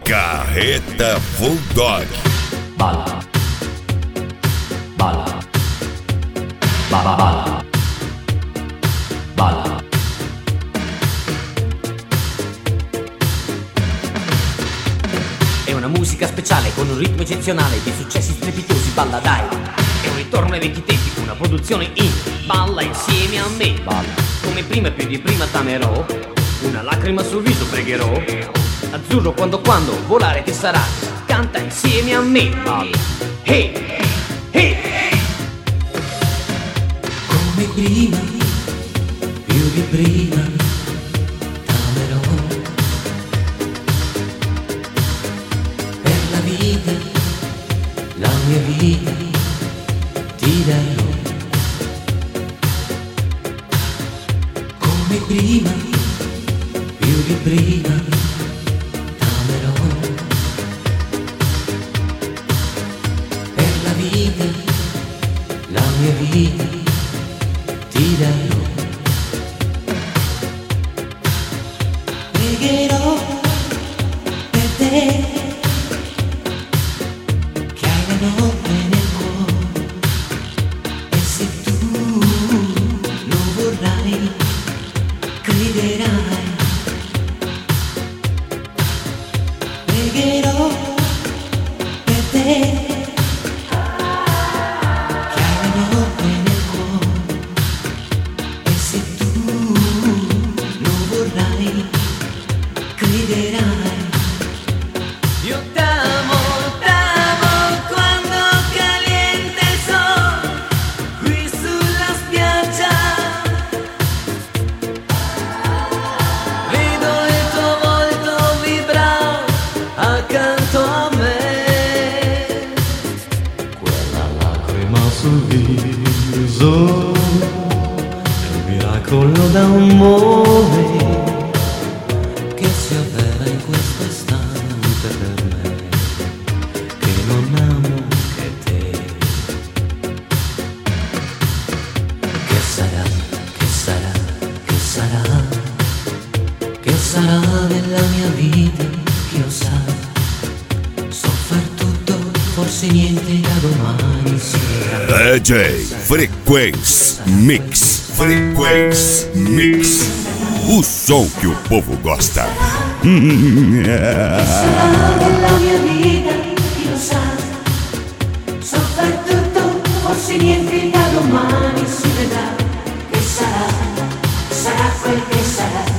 Carreta Bulldog. Balla, balla, balla, balla, balla. È una musica speciale con un ritmo eccezionale di successi strepitosi. Balla dai, è un ritorno ai vecchi tempi, una produzione in balla insieme a me. Balla, come prima e più di prima t'amerò, una lacrima sul viso pregherò. Azzurro quando volare che sarà, canta insieme a me. Balla, hey, hey, hey. Come prima, più di prima, t'amerò. Per la vita, la mia vita, ti darò. Come prima, più di prima, t'amerò. Per la vita, la mia vita, ti darò. Pregherò per te, che hai la notte nel cuore, e se tu lo vorrai, crederai. Pregherò per te, che hai la notte nel cuore, e se tu lo vorrai, crederai. Io t'amo quando caliente il sole qui sulla spiaggia. Vedo il tuo volto vibrare accanto a me. Quella lacrima sul viso è un miracolo d'amore Che si avvera in questo istante per me, che non amo che te. che sarà, che sarà, che sarà, che sarà della mia vita, chi lo sa. So far tutto, forse niente da domani si vedrà. DJ Frequência Mix. Frequência Mix. O som que o povo gosta. Sarà della mia vita, chi lo sa. So far tutto, forse niente da domani si vedrà. Che sarà, sarà quel che sarà.